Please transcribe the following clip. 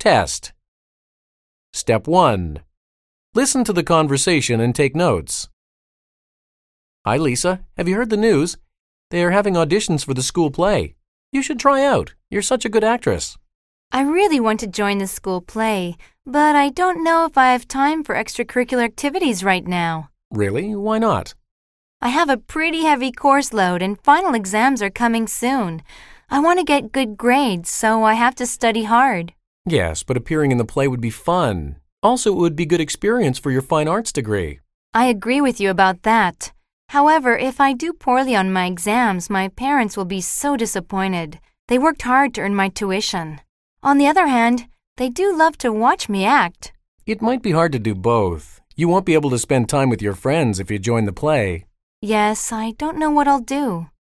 test. Step 1. Listen to the conversation and take notes. Hi, Lisa. Have you heard the news? They are having auditions for the school play. You should try out. You're such a good actress. I really want to join the school play, but I don't know if I have time for extracurricular activities right now. Really? Why not? I have a pretty heavy course load and final exams are coming soon. I want to get good grades, so I have to study hard. Yes, but appearing in the play would be fun. Also, it would be good experience for your fine arts degree. I agree with you about that. However, if I do poorly on my exams, my parents will be so disappointed. They worked hard to earn my tuition. On the other hand, they do love to watch me act. It might be hard to do both. You won't be able to spend time with your friends if you join the play. Yes, I don't know what I'll do.